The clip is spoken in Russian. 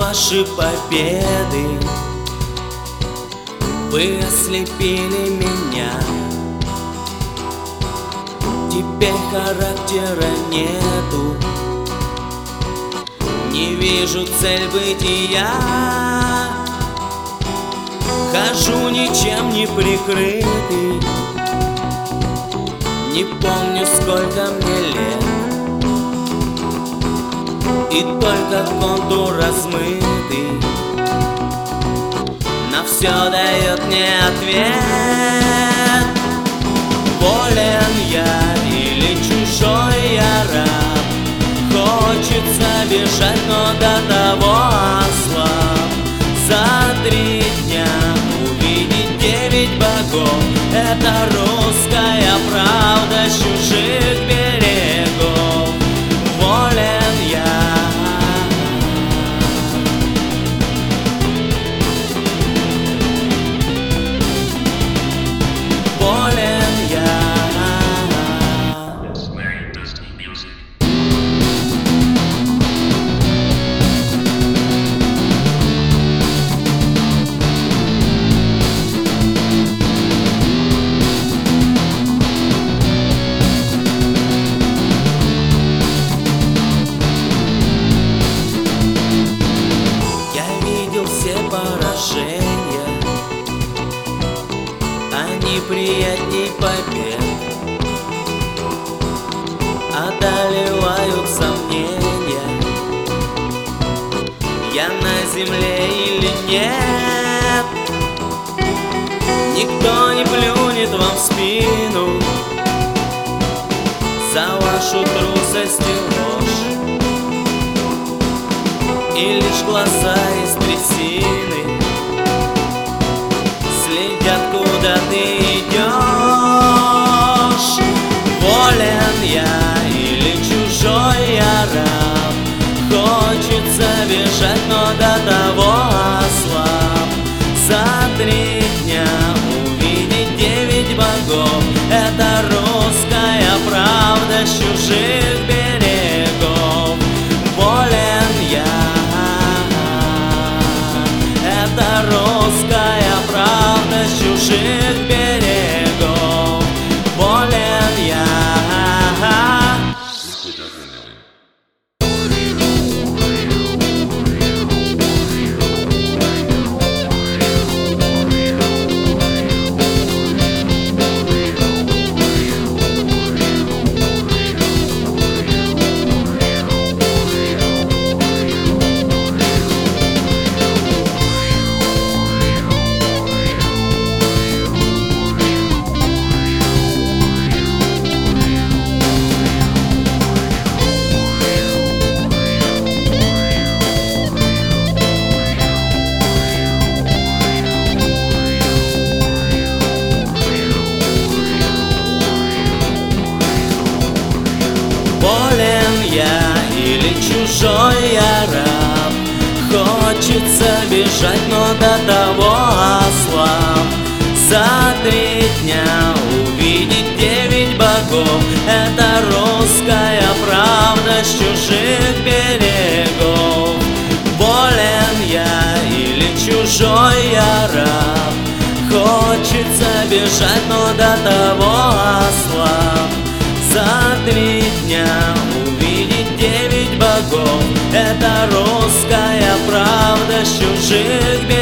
ваши победы, вы ослепили меня. Теперь характера нету, не вижу цель бытия. Хожу ничем не прикрытый, не помню, сколько мне лет, и только контур размытый на все дает мне ответ. Волен я или чужой я раб, хочется бежать, но до того ослаб. За 3 дня увидеть 9 богов — это русская правда с чужих берегов. Волен я. Все поражения, они приятней побед, одолевают сомнения: я на земле или нет. Никто не плюнет вам в спину за вашу трусость и ложь, и лишь глаза из трясины следят, куда ты идешь. Волен я или чужой я раб, хочется бежать, но до того ослаб. За 3 дня увидеть 9 богов — это русская правда с чужих берегов. Волен я. Это русская правда с чужих берегов. Волен я. Волен я или чужой я раб, хочется бежать, но до того ослаб. За 3 дня увидеть 9 богов — это русская правда с чужих берегов. Волен я или чужой я раб, хочется бежать, но до того ослаб. За 3 дня увидеть 9 богов — это русская правда с чужих берегов.